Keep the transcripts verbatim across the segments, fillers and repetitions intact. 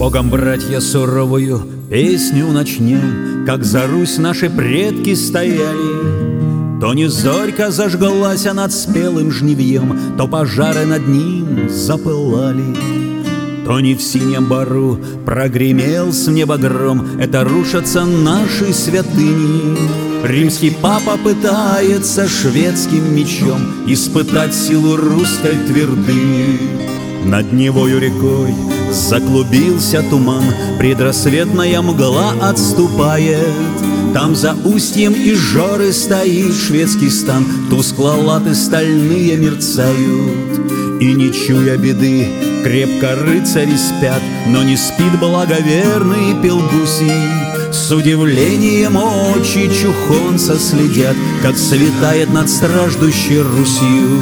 Богом, братья, суровую песню начнем, как за Русь наши предки стояли. То не зорька зажглась над спелым жнивьем, то пожары над ним запылали. То не в синем бару прогремел с неба гром, это рушатся наши святыни. Римский папа пытается шведским мечом испытать силу русской твердыни. Над Невою рекой заклубился туман, предрассветная мгла отступает. Там за устьем Ижоры стоит шведский стан, тускло латы стальные мерцают. И не чуя беды, крепко рыцари спят, но не спит благоверный Пелгусий. С удивлением очи чухонца следят, как светает над страждущей Русью.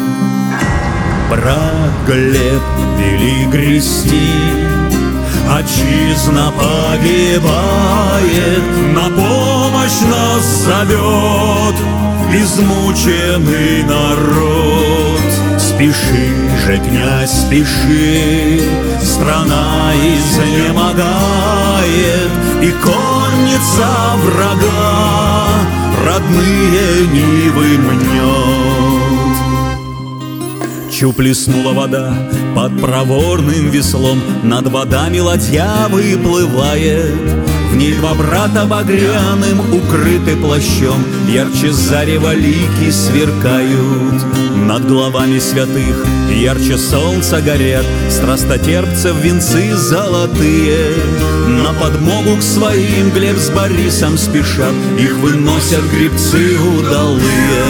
Брат Глеб, вели грести, отчизна погибает, на помощь нас зовет измученный народ. Спеши же, князь, спеши, страна изнемогает, и конница врага родные нивы мнет. Чу плеснула вода под проворным веслом, над водами ладья выплывает. В ней два брата багряным укрыты плащом, ярче зарева лики сверкают. Над головами святых ярче солнца горят, страстотерпцев венцы золотые. На подмогу к своим Глеб с Борисом спешат, их выносят гребцы удалые.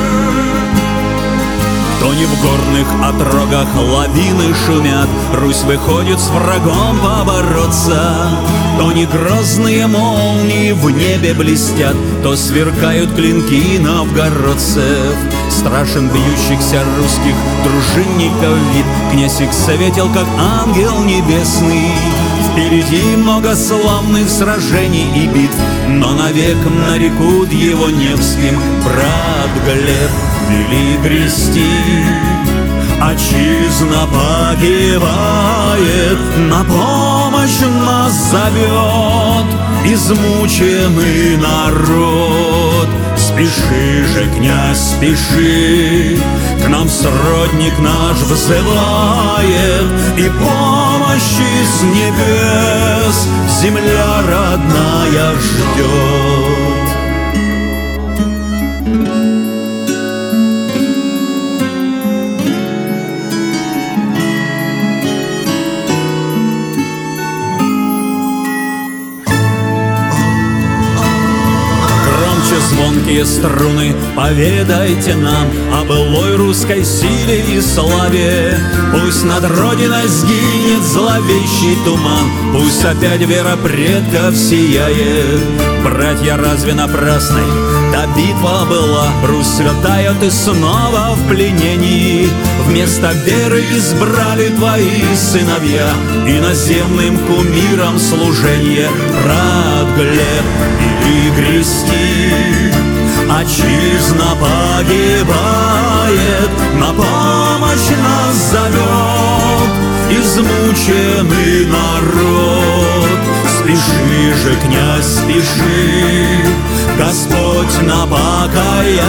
То не в горных отрогах лавины шумят, Русь выходит с врагом побороться. То не грозные молнии в небе блестят, то сверкают клинки новгородцев. Страшен бьющихся русских дружинников вид, князь их советил, как ангел небесный. Впереди много славных сражений и битв, но навек нарекут его Невским. Брат Глеб, вели грести, отчизна погибает, на помощь нас зовет измученный народ. Спеши же, князь, спеши, к нам сродник наш взывает, и помощи с небес земля родная ждет. Звонкие струны, поведайте нам о былой русской силе и славе. Пусть над Родиной сгинет зловещий туман, пусть опять вера предков сияет. Братья, разве напрасной та битва была? Русь святая, ты снова в пленении. Вместо веры избрали твои сыновья иноземным кумирам служение. Брат Глеб, и грести, отчизна погибает, на помощь нас зовет измученный народ. Спеши же, князь, спеши, Господь на покаяние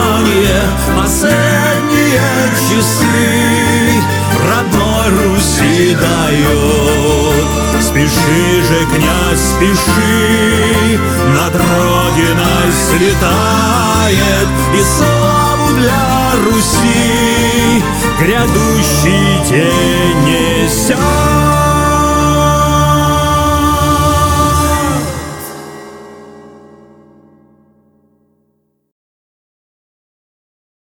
последние часы родной Руси дает. Спеши же, князь, спеши, над Родиной слетает, и славу для Руси грядущий день несет.